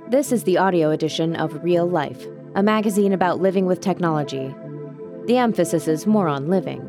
This is the audio edition of Real Life, a magazine about living with technology. The emphasis is more on living.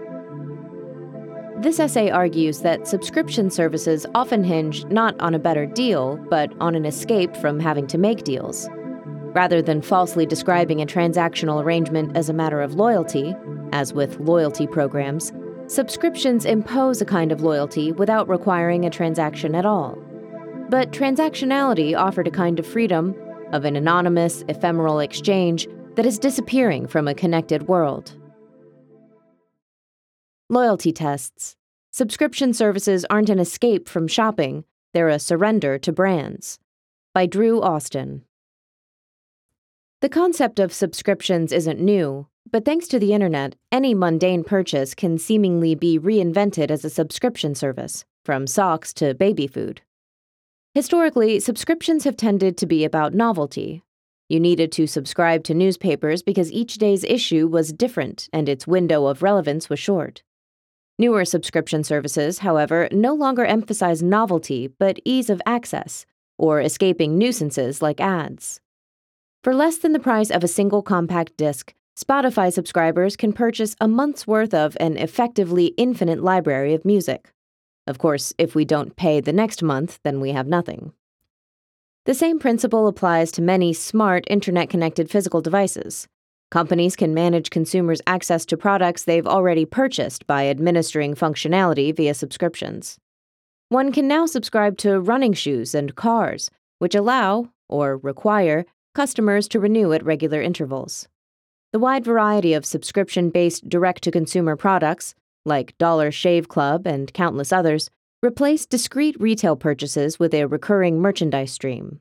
This essay argues that subscription services often hinge not on a better deal, but on an escape from having to make deals. Rather than falsely describing a transactional arrangement as a matter of loyalty, as with loyalty programs, subscriptions impose a kind of loyalty without requiring a transaction at all. But transactionality offered a kind of freedom, of an anonymous, ephemeral exchange that is disappearing from a connected world. Loyalty tests. Subscription services aren't an escape from shopping, they're a surrender to brands. By Drew Austin. The concept of subscriptions isn't new, but thanks to the internet, any mundane purchase can seemingly be reinvented as a subscription service, from socks to baby food. Historically, subscriptions have tended to be about novelty. You needed to subscribe to newspapers because each day's issue was different and its window of relevance was short. Newer subscription services, however, no longer emphasize novelty but ease of access, or escaping nuisances like ads. For less than the price of a single compact disc, Spotify subscribers can purchase a month's worth of an effectively infinite library of music. Of course, if we don't pay the next month, then we have nothing. The same principle applies to many smart internet-connected physical devices. Companies can manage consumers' access to products they've already purchased by administering functionality via subscriptions. One can now subscribe to running shoes and cars, which allow, or require, customers to renew at regular intervals. The wide variety of subscription-based direct-to-consumer products, like Dollar Shave Club and countless others, replace discrete retail purchases with a recurring merchandise stream.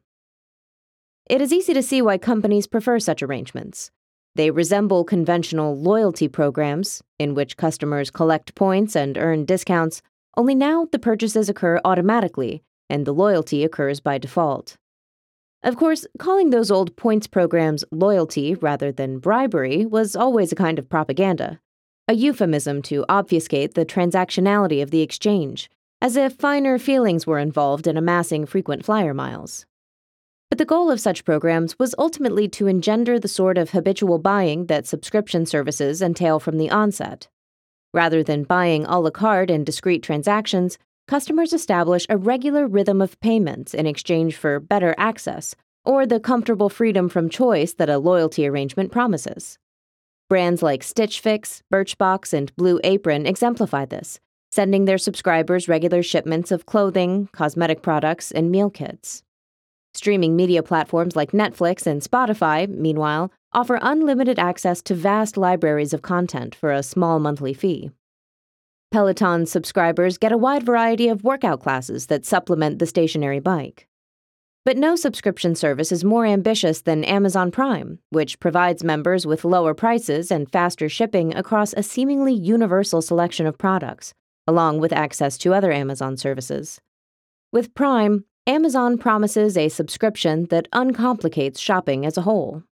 It is easy to see why companies prefer such arrangements. They resemble conventional loyalty programs, in which customers collect points and earn discounts, only now the purchases occur automatically, and the loyalty occurs by default. Of course, calling those old points programs loyalty rather than bribery was always a kind of propaganda, a euphemism to obfuscate the transactionality of the exchange, as if finer feelings were involved in amassing frequent flyer miles. But the goal of such programs was ultimately to engender the sort of habitual buying that subscription services entail from the onset. Rather than buying a la carte in discrete transactions, customers establish a regular rhythm of payments in exchange for better access, or the comfortable freedom from choice that a loyalty arrangement promises. Brands like Stitch Fix, Birchbox, and Blue Apron exemplify this, sending their subscribers regular shipments of clothing, cosmetic products, and meal kits. Streaming media platforms like Netflix and Spotify, meanwhile, offer unlimited access to vast libraries of content for a small monthly fee. Peloton subscribers get a wide variety of workout classes that supplement the stationary bike. But no subscription service is more ambitious than Amazon Prime, which provides members with lower prices and faster shipping across a seemingly universal selection of products, along with access to other Amazon services. With Prime, Amazon promises a subscription that uncomplicates shopping as a whole.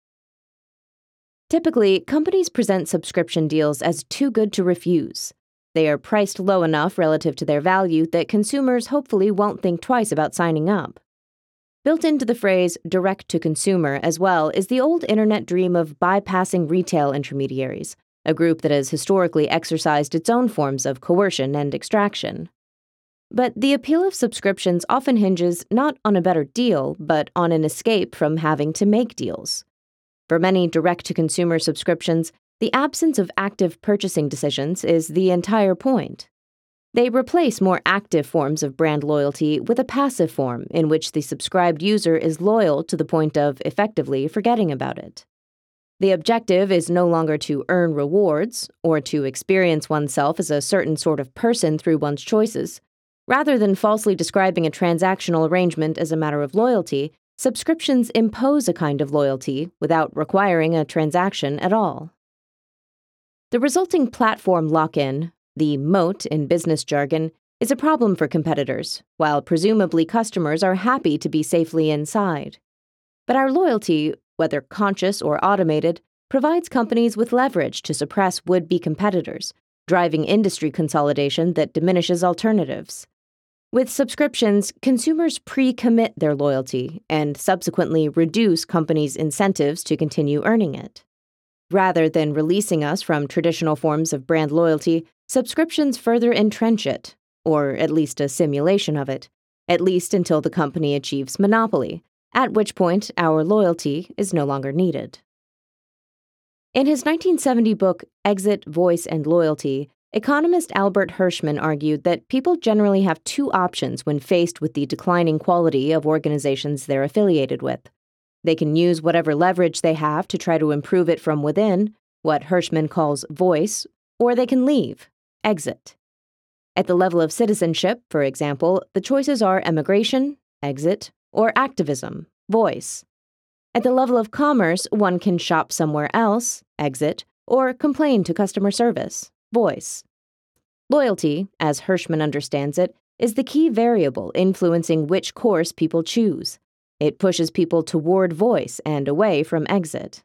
Typically, companies present subscription deals as too good to refuse. They are priced low enough relative to their value that consumers hopefully won't think twice about signing up. Built into the phrase direct-to-consumer as well is the old internet dream of bypassing retail intermediaries, a group that has historically exercised its own forms of coercion and extraction. But the appeal of subscriptions often hinges not on a better deal, but on an escape from having to make deals. For many direct-to-consumer subscriptions, the absence of active purchasing decisions is the entire point. They replace more active forms of brand loyalty with a passive form in which the subscribed user is loyal to the point of effectively forgetting about it. The objective is no longer to earn rewards or to experience oneself as a certain sort of person through one's choices. Rather than falsely describing a transactional arrangement as a matter of loyalty, subscriptions impose a kind of loyalty without requiring a transaction at all. The resulting platform lock-in, the moat in business jargon, is a problem for competitors, while presumably customers are happy to be safely inside. But our loyalty, whether conscious or automated, provides companies with leverage to suppress would-be competitors, driving industry consolidation that diminishes alternatives. With subscriptions, consumers pre-commit their loyalty and subsequently reduce companies' incentives to continue earning it. Rather than releasing us from traditional forms of brand loyalty, subscriptions further entrench it, or at least a simulation of it, at least until the company achieves monopoly, at which point our loyalty is no longer needed. In his 1970 book, Exit, Voice, and Loyalty, economist Albert Hirschman argued that people generally have two options when faced with the declining quality of organizations they're affiliated with. They can use whatever leverage they have to try to improve it from within, what Hirschman calls voice, or they can leave, exit. At the level of citizenship, for example, the choices are emigration, exit, or activism, voice. At the level of commerce, one can shop somewhere else, exit, or complain to customer service, voice. Loyalty, as Hirschman understands it, is the key variable influencing which course people choose. It pushes people toward voice and away from exit.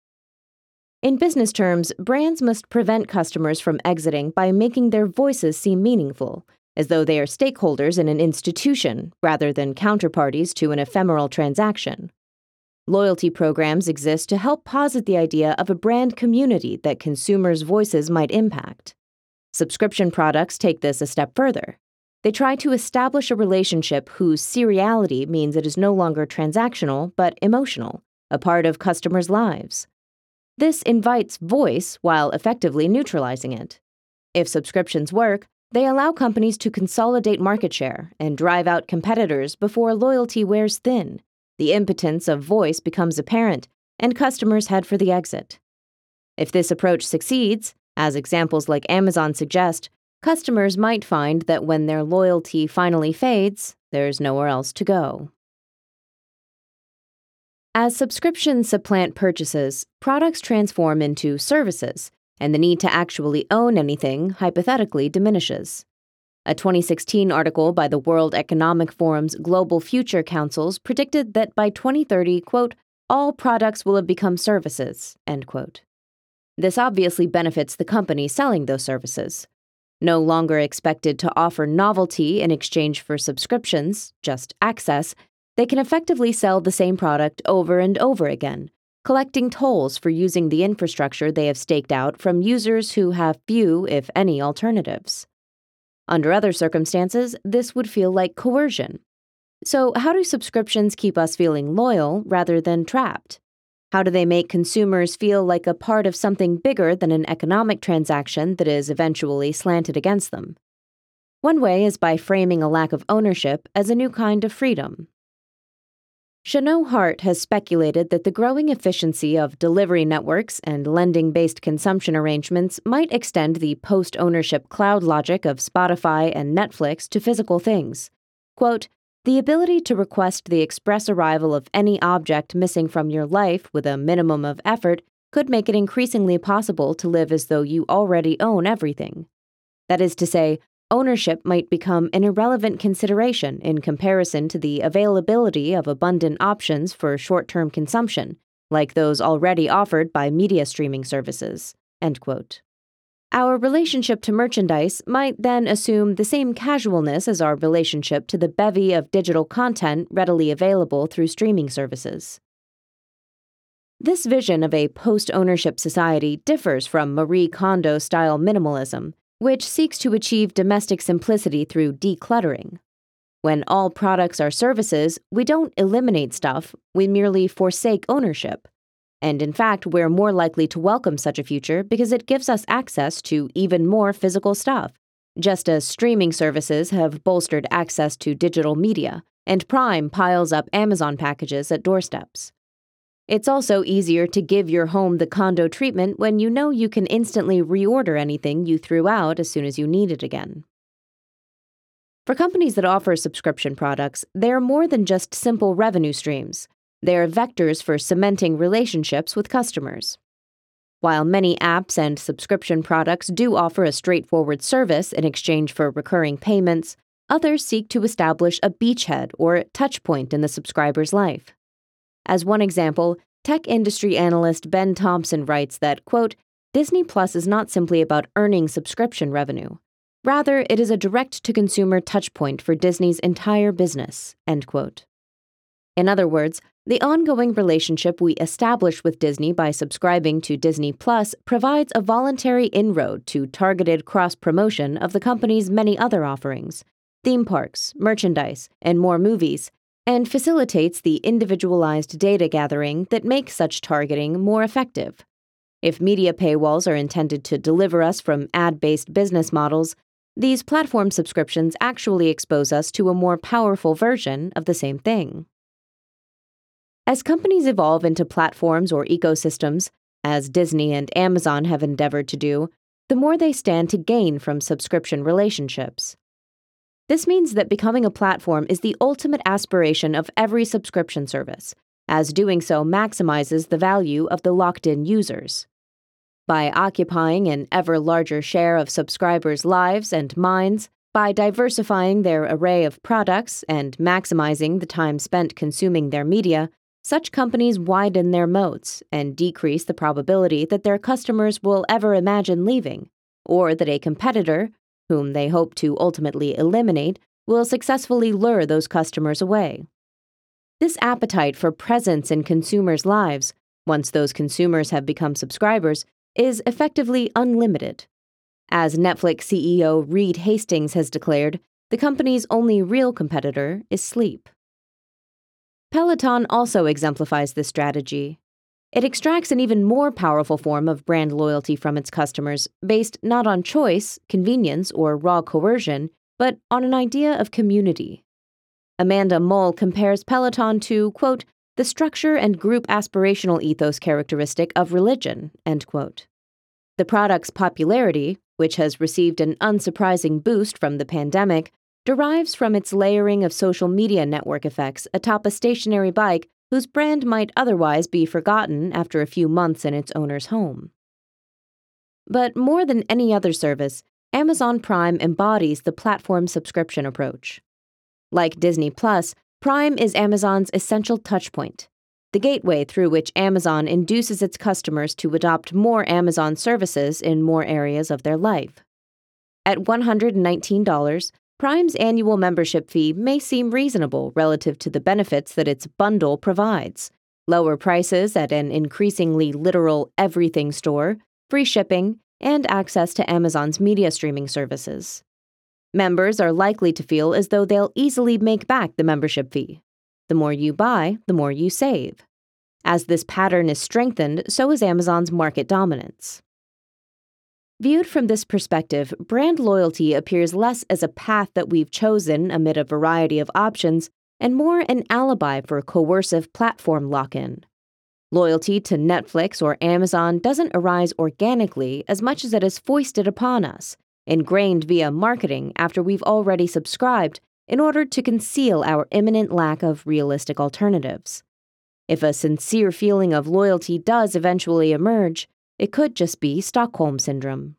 In business terms, brands must prevent customers from exiting by making their voices seem meaningful, as though they are stakeholders in an institution rather than counterparties to an ephemeral transaction. Loyalty programs exist to help posit the idea of a brand community that consumers' voices might impact. Subscription products take this a step further. They try to establish a relationship whose seriality means it is no longer transactional but emotional, a part of customers' lives. This invites voice while effectively neutralizing it. If subscriptions work, they allow companies to consolidate market share and drive out competitors before loyalty wears thin. The impotence of voice becomes apparent, and customers head for the exit. If this approach succeeds, as examples like Amazon suggest, customers might find that when their loyalty finally fades, there's nowhere else to go. As subscriptions supplant purchases, products transform into services, and the need to actually own anything hypothetically diminishes. A 2016 article by the World Economic Forum's Global Future Councils predicted that by 2030, quote, all products will have become services, end quote. This obviously benefits the company selling those services. No longer expected to offer novelty in exchange for subscriptions, just access, they can effectively sell the same product over and over again, collecting tolls for using the infrastructure they have staked out from users who have few, if any, alternatives. Under other circumstances, this would feel like coercion. So, how do subscriptions keep us feeling loyal rather than trapped? How do they make consumers feel like a part of something bigger than an economic transaction that is eventually slanted against them? One way is by framing a lack of ownership as a new kind of freedom. Chanot Hart has speculated that the growing efficiency of delivery networks and lending-based consumption arrangements might extend the post-ownership cloud logic of Spotify and Netflix to physical things. Quote, the ability to request the express arrival of any object missing from your life with a minimum of effort could make it increasingly possible to live as though you already own everything. That is to say, ownership might become an irrelevant consideration in comparison to the availability of abundant options for short-term consumption, like those already offered by media streaming services, end quote. Our relationship to merchandise might then assume the same casualness as our relationship to the bevy of digital content readily available through streaming services. This vision of a post-ownership society differs from Marie Kondo-style minimalism, which seeks to achieve domestic simplicity through decluttering. When all products are services, we don't eliminate stuff, we merely forsake ownership. And in fact, we're more likely to welcome such a future because it gives us access to even more physical stuff, just as streaming services have bolstered access to digital media, and Prime piles up Amazon packages at doorsteps. It's also easier to give your home the Kondo treatment when you know you can instantly reorder anything you threw out as soon as you need it again. For companies that offer subscription products, they are more than just simple revenue streams. They are vectors for cementing relationships with customers. While many apps and subscription products do offer a straightforward service in exchange for recurring payments, others seek to establish a beachhead or touchpoint in the subscriber's life. As one example, tech industry analyst Ben Thompson writes that, quote, Disney Plus is not simply about earning subscription revenue. Rather, it is a direct-to-consumer touchpoint for Disney's entire business, end quote. In other words, the ongoing relationship we establish with Disney by subscribing to Disney Plus provides a voluntary inroad to targeted cross-promotion of the company's many other offerings, theme parks, merchandise, and more movies, and facilitates the individualized data gathering that makes such targeting more effective. If media paywalls are intended to deliver us from ad-based business models, these platform subscriptions actually expose us to a more powerful version of the same thing. As companies evolve into platforms or ecosystems, as Disney and Amazon have endeavored to do, the more they stand to gain from subscription relationships. This means that becoming a platform is the ultimate aspiration of every subscription service, as doing so maximizes the value of the locked-in users. By occupying an ever larger share of subscribers' lives and minds, by diversifying their array of products and maximizing the time spent consuming their media, such companies widen their moats and decrease the probability that their customers will ever imagine leaving, or that a competitor, whom they hope to ultimately eliminate, will successfully lure those customers away. This appetite for presence in consumers' lives, once those consumers have become subscribers, is effectively unlimited. As Netflix CEO Reed Hastings has declared, the company's only real competitor is sleep. Peloton also exemplifies this strategy. It extracts an even more powerful form of brand loyalty from its customers, based not on choice, convenience, or raw coercion, but on an idea of community. Amanda Mull compares Peloton to, quote, the structure and group aspirational ethos characteristic of religion, end quote. The product's popularity, which has received an unsurprising boost from the pandemic, derives from its layering of social media network effects atop a stationary bike whose brand might otherwise be forgotten after a few months in its owner's home. But more than any other service, Amazon Prime embodies the platform subscription approach. Like Disney Plus, Prime is Amazon's essential touchpoint, the gateway through which Amazon induces its customers to adopt more Amazon services in more areas of their life. At $119, Prime's annual membership fee may seem reasonable relative to the benefits that its bundle provides: lower prices at an increasingly literal everything store, free shipping, and access to Amazon's media streaming services. Members are likely to feel as though they'll easily make back the membership fee. The more you buy, the more you save. As this pattern is strengthened, so is Amazon's market dominance. Viewed from this perspective, brand loyalty appears less as a path that we've chosen amid a variety of options and more an alibi for coercive platform lock-in. Loyalty to Netflix or Amazon doesn't arise organically as much as it is foisted upon us, ingrained via marketing after we've already subscribed, in order to conceal our imminent lack of realistic alternatives. If a sincere feeling of loyalty does eventually emerge, it could just be Stockholm Syndrome.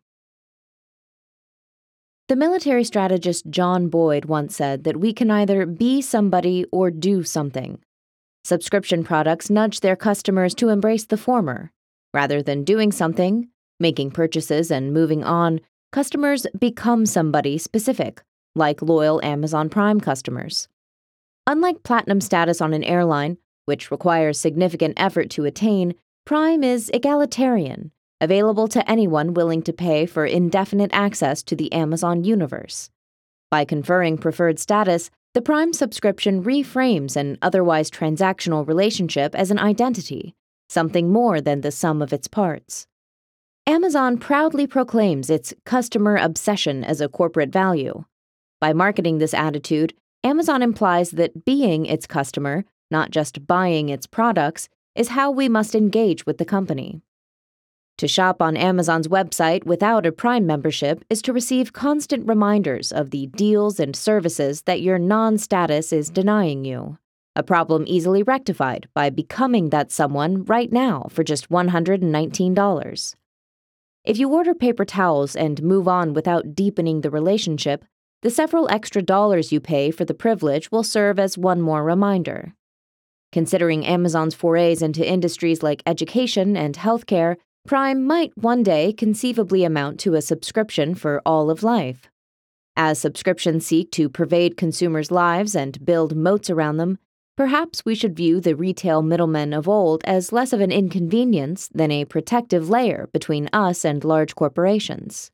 The military strategist John Boyd once said that we can either be somebody or do something. Subscription products nudge their customers to embrace the former. Rather than doing something, making purchases and moving on, customers become somebody specific, like loyal Amazon Prime customers. Unlike platinum status on an airline, which requires significant effort to attain, Prime is egalitarian, available to anyone willing to pay for indefinite access to the Amazon universe. By conferring preferred status, the Prime subscription reframes an otherwise transactional relationship as an identity, something more than the sum of its parts. Amazon proudly proclaims its customer obsession as a corporate value. By marketing this attitude, Amazon implies that being its customer, not just buying its products, is how we must engage with the company. To shop on Amazon's website without a Prime membership is to receive constant reminders of the deals and services that your non-status is denying you, a problem easily rectified by becoming that someone right now for just $119. If you order paper towels and move on without deepening the relationship, the several extra dollars you pay for the privilege will serve as one more reminder. Considering Amazon's forays into industries like education and healthcare, Prime might one day conceivably amount to a subscription for all of life. As subscriptions seek to pervade consumers' lives and build moats around them, perhaps we should view the retail middlemen of old as less of an inconvenience than a protective layer between us and large corporations.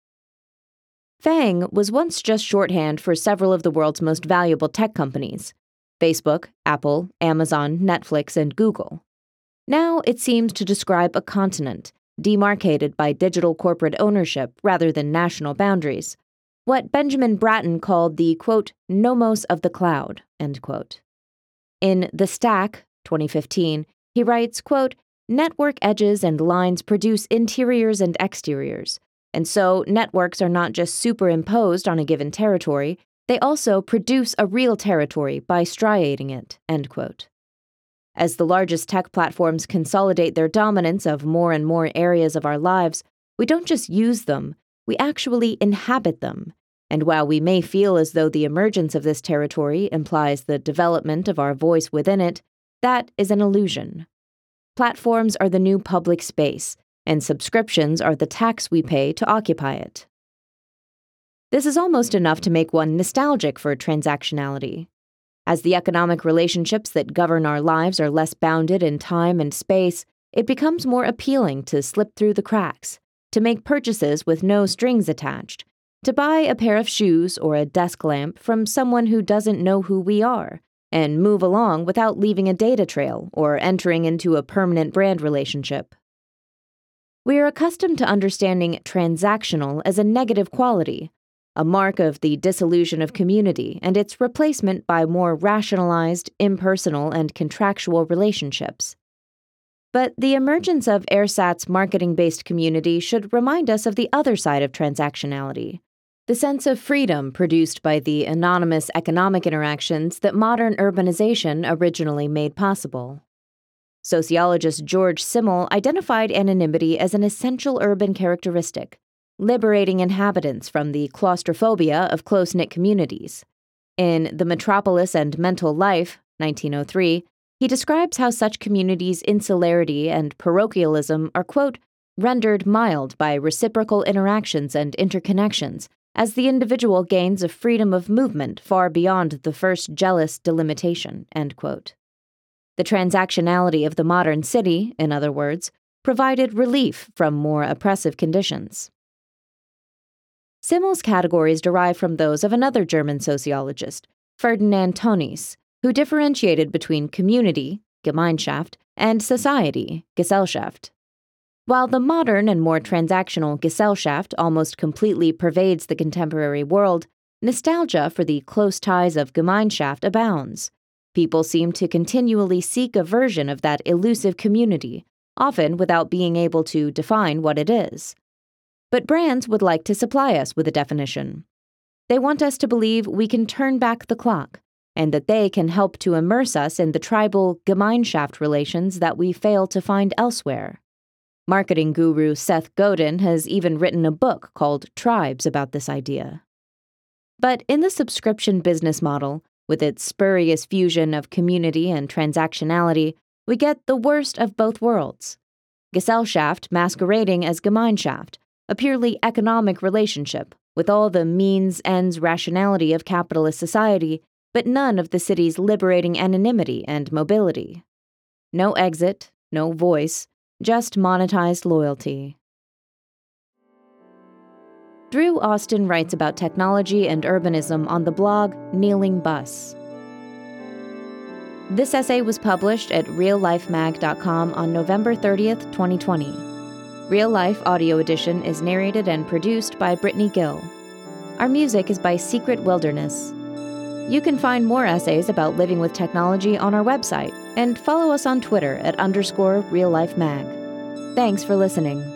FAANG was once just shorthand for several of the world's most valuable tech companies: Facebook, Apple, Amazon, Netflix, and Google. Now it seems to describe a continent, demarcated by digital corporate ownership rather than national boundaries, what Benjamin Bratton called the, quote, nomos of the cloud, end quote. In The Stack, 2015, he writes, quote, network edges and lines produce interiors and exteriors, and so networks are not just superimposed on a given territory, they also produce a real territory by striating it, end quote. As the largest tech platforms consolidate their dominance of more and more areas of our lives, we don't just use them, we actually inhabit them. And while we may feel as though the emergence of this territory implies the development of our voice within it, that is an illusion. Platforms are the new public space, and subscriptions are the tax we pay to occupy it. This is almost enough to make one nostalgic for transactionality. As the economic relationships that govern our lives are less bounded in time and space, it becomes more appealing to slip through the cracks, to make purchases with no strings attached, to buy a pair of shoes or a desk lamp from someone who doesn't know who we are, and move along without leaving a data trail or entering into a permanent brand relationship. We are accustomed to understanding transactional as a negative quality, a mark of the dissolution of community and its replacement by more rationalized, impersonal, and contractual relationships. But the emergence of AirSAT's marketing-based community should remind us of the other side of transactionality, the sense of freedom produced by the anonymous economic interactions that modern urbanization originally made possible. Sociologist George Simmel identified anonymity as an essential urban characteristic, liberating inhabitants from the claustrophobia of close-knit communities. In The Metropolis and Mental Life, 1903, he describes how such communities' insularity and parochialism are, quote, rendered mild by reciprocal interactions and interconnections, as the individual gains a freedom of movement far beyond the first jealous delimitation, end quote. The transactionality of the modern city, in other words, provided relief from more oppressive conditions. Simmel's categories derive from those of another German sociologist, Ferdinand Tönnies, who differentiated between community, Gemeinschaft, and society, Gesellschaft. While the modern and more transactional Gesellschaft almost completely pervades the contemporary world, nostalgia for the close ties of Gemeinschaft abounds. People seem to continually seek a version of that elusive community, often without being able to define what it is. But brands would like to supply us with a definition. They want us to believe we can turn back the clock, and that they can help to immerse us in the tribal Gemeinschaft relations that we fail to find elsewhere. Marketing guru Seth Godin has even written a book called Tribes about this idea. But in the subscription business model, with its spurious fusion of community and transactionality, we get the worst of both worlds. Gesellschaft masquerading as Gemeinschaft, a purely economic relationship with all the means, ends, rationality of capitalist society, but none of the city's liberating anonymity and mobility. No exit, no voice, just monetized loyalty. Drew Austin writes about technology and urbanism on the blog Kneeling Bus. This essay was published at reallifemag.com on November 30th, 2020. Real Life Audio Edition is narrated and produced by Brittany Gill. Our music is by Secret Wilderness. You can find more essays about living with technology on our website, and follow us on Twitter at _reallifemag. Thanks for listening.